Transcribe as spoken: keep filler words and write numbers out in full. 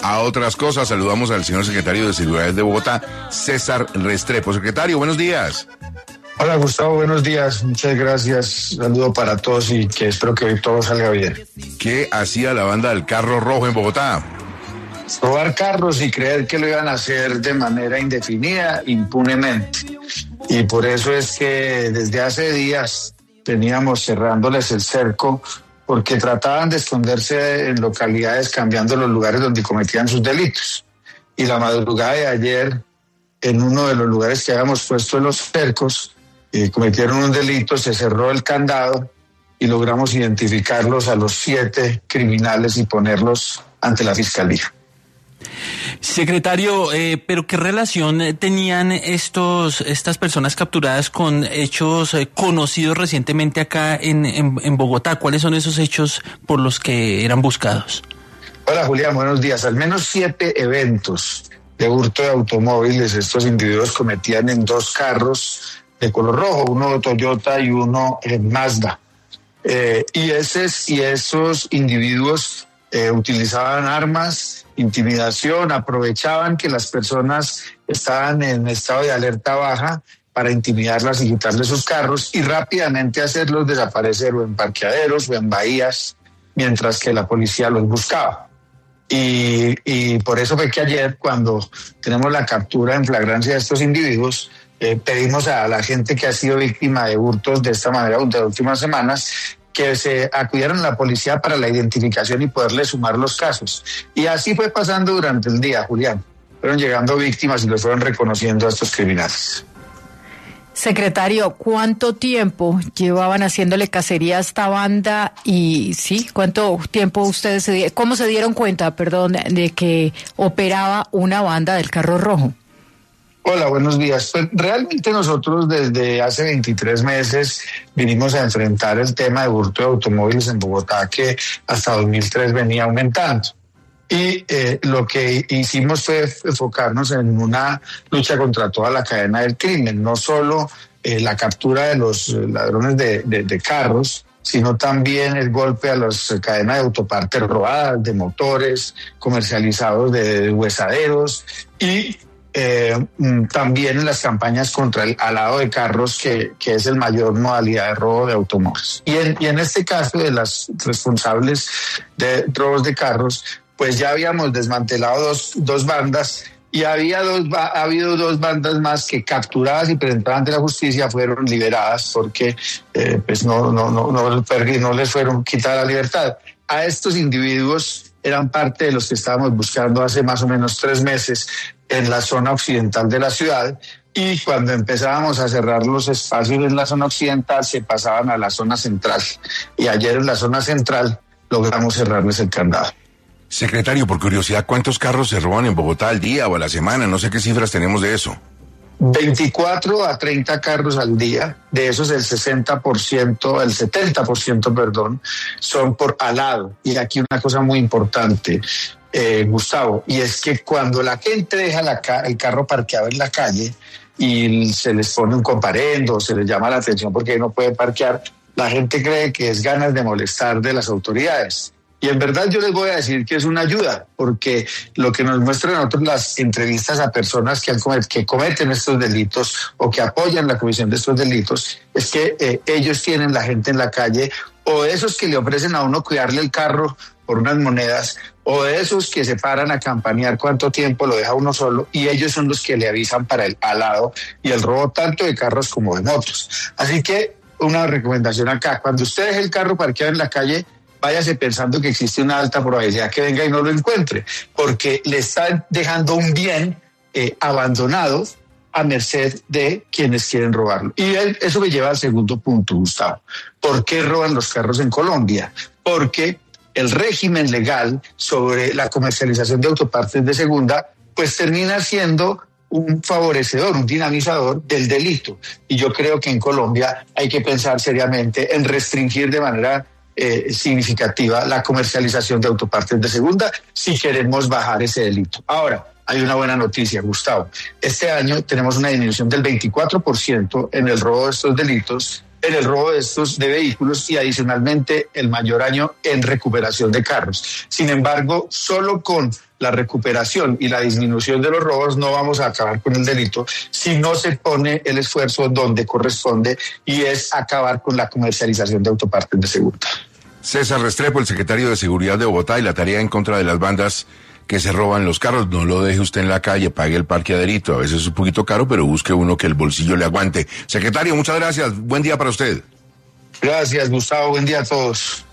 a otras cosas. Saludamos al señor secretario de Seguridad de Bogotá, César Restrepo. Secretario, buenos días. Hola Gustavo, buenos días, muchas gracias, saludo para todos y que espero que hoy todo salga bien. ¿Qué hacía la banda del Carro Rojo en Bogotá? Robar carros y creer que lo iban a hacer de manera indefinida, impunemente. Y por eso es que desde hace días teníamos cerrándoles el cerco, porque trataban de esconderse en localidades cambiando los lugares donde cometían sus delitos. Y la madrugada de ayer, en uno de los lugares que habíamos puesto en los cercos, eh, cometieron un delito, se cerró el candado y logramos identificarlos a los siete criminales y ponerlos ante la fiscalía. Secretario, eh, ¿pero qué relación tenían estos estas personas capturadas con hechos eh, conocidos recientemente acá en, en, en Bogotá? ¿Cuáles son esos hechos por los que eran buscados? Hola Julián, buenos días. Al menos siete eventos de hurto de automóviles estos individuos cometían en dos carros de color rojo, uno Toyota y uno eh, Mazda. Eh, y, ese, y esos individuos eh, utilizaban armas, intimidación, aprovechaban que las personas estaban en estado de alerta baja para intimidarlas y quitarles sus carros y rápidamente hacerlos desaparecer o en parqueaderos o en bahías mientras que la policía los buscaba. Y, y por eso fue que ayer, cuando tenemos la captura en flagrancia de estos individuos, eh, pedimos a la gente que ha sido víctima de hurtos de esta manera de las últimas semanas que se acudieran a la policía para la identificación y poderle sumar los casos. Y así fue pasando durante el día, Julián. Fueron llegando víctimas y los fueron reconociendo a estos criminales. Secretario, ¿cuánto tiempo llevaban haciéndole cacería a esta banda? Y sí, ¿cuánto tiempo ustedes, se, cómo se dieron cuenta, perdón, de que operaba una banda del Carro Rojo? Hola, buenos días. Pues realmente nosotros desde hace veintitrés meses vinimos a enfrentar el tema de hurto de automóviles en Bogotá, que hasta dos mil tres venía aumentando. Y eh, lo que hicimos fue enfocarnos en una lucha contra toda la cadena del crimen, no solo eh, la captura de los ladrones de, de, de carros, sino también el golpe a las cadenas de autopartes robadas, de motores, comercializados de huesaderos y Eh, también en las campañas contra el alado de carros, que, que es el mayor modalidad de robo de automóviles. Y en, y en este caso de las responsables de robos de carros, pues ya habíamos desmantelado dos, dos bandas y había dos, ha habido dos bandas más que capturadas y presentadas ante la justicia fueron liberadas porque eh, pues no, no, no, no, no les fueron quitadas la libertad. A estos individuos eran parte de los que estábamos buscando hace más o menos tres meses en la zona occidental de la ciudad, y cuando empezábamos a cerrar los espacios en la zona occidental se pasaban a la zona central, y ayer en la zona central logramos cerrarles el candado. Secretario, por curiosidad, ¿cuántos carros se roban en Bogotá al día o a la semana? No sé qué cifras tenemos de eso. veinticuatro a treinta carros al día, de esos el sesenta por ciento, el setenta por ciento, perdón, son por alado. Y aquí una cosa muy importante, eh, Gustavo, y es que cuando la gente deja la ca- el carro parqueado en la calle y se les pone un comparendo, se les llama la atención porque no puede parquear, la gente cree que es ganas de molestar de las autoridades. Y en verdad yo les voy a decir que es una ayuda, porque lo que nos muestran nosotros las entrevistas a personas que, han comet- que cometen estos delitos o que apoyan la comisión de estos delitos es que eh, ellos tienen la gente en la calle, o esos que le ofrecen a uno cuidarle el carro por unas monedas, o esos que se paran a campanear cuánto tiempo lo deja uno solo, y ellos son los que le avisan para el alado y el robo tanto de carros como de motos. Así que una recomendación acá: cuando usted deje el carro parqueado en la calle, váyase pensando que existe una alta probabilidad que venga y no lo encuentre, porque le están dejando un bien eh, abandonado a merced de quienes quieren robarlo. Y él, eso me lleva al segundo punto, Gustavo. ¿Por qué roban los carros en Colombia? Porque el régimen legal sobre la comercialización de autopartes de segunda, pues termina siendo un favorecedor, un dinamizador del delito. Y yo creo que en Colombia hay que pensar seriamente en restringir de manera Eh, significativa la comercialización de autopartes de segunda si queremos bajar ese delito. Ahora, hay una buena noticia, Gustavo. Este año tenemos una disminución del veinticuatro por ciento en el robo de estos delitos, en el robo de estos de vehículos, y adicionalmente el mayor año en recuperación de carros. Sin embargo, solo con la recuperación y la disminución de los robos, no vamos a acabar con el delito si no se pone el esfuerzo donde corresponde, y es acabar con la comercialización de autopartes de Segurta. César Restrepo, el secretario de Seguridad de Bogotá, y la tarea en contra de las bandas que se roban los carros. No lo deje usted en la calle, pague el parqueaderito. A veces es un poquito caro, pero busque uno que el bolsillo le aguante. Secretario, muchas gracias. Buen día para usted. Gracias, Gustavo. Buen día a todos.